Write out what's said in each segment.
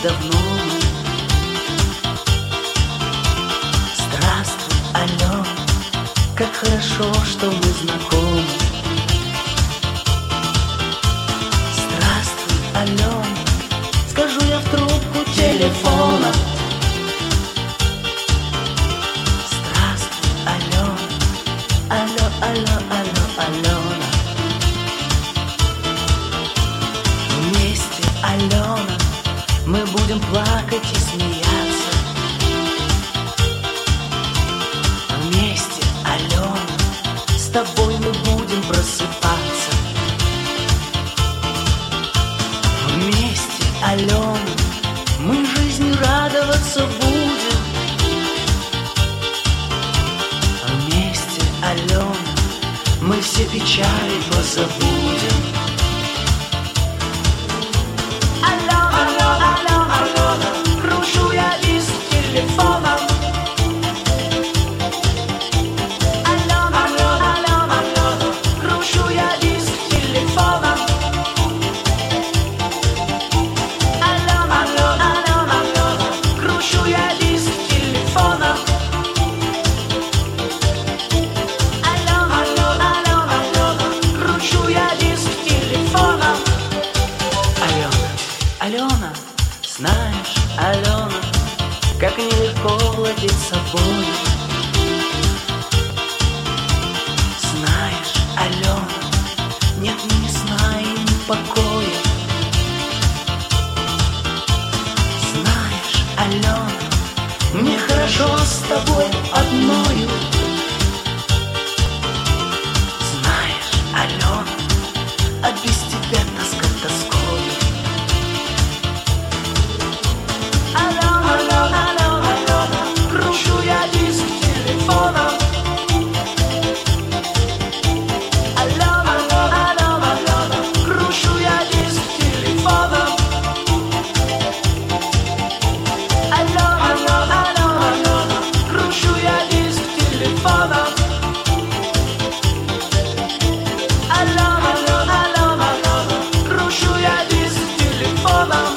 давно мы. Здравствуй, Алена, как хорошо, что мы знакомы. Здравствуй, Алена, скажу я в трубку телефона. Здравствуй, Алена, алло, алло, алло, Алена. Вместе, Алена, мы будем плакать и смеяться. Вместе, Алена, с тобой мы будем просыпаться. Вместе, Алена, мы жизни радоваться будем. Вместе, Алена, мы все печали позабудем. Кручу я диск телефона. Алена, кручу я диск телефона. Алена, кручу я диск телефона. Алена, кручу я диск телефона. Алена, знаешь, Алена, как нелегко владеть собой. Знаешь, Алена, нет ни сна и ни покоя. Знаешь, Алена, мне хорошо с тобой одною. Знаешь, Алена, а без тебя тоска тоскою. Алена, кручу я диск телефона. Алена, кручу я диск телефона. Алена, кручу я диск телефона. Алена, кручу я диск телефона.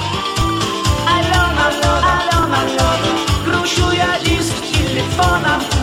Кручу я диск телефона.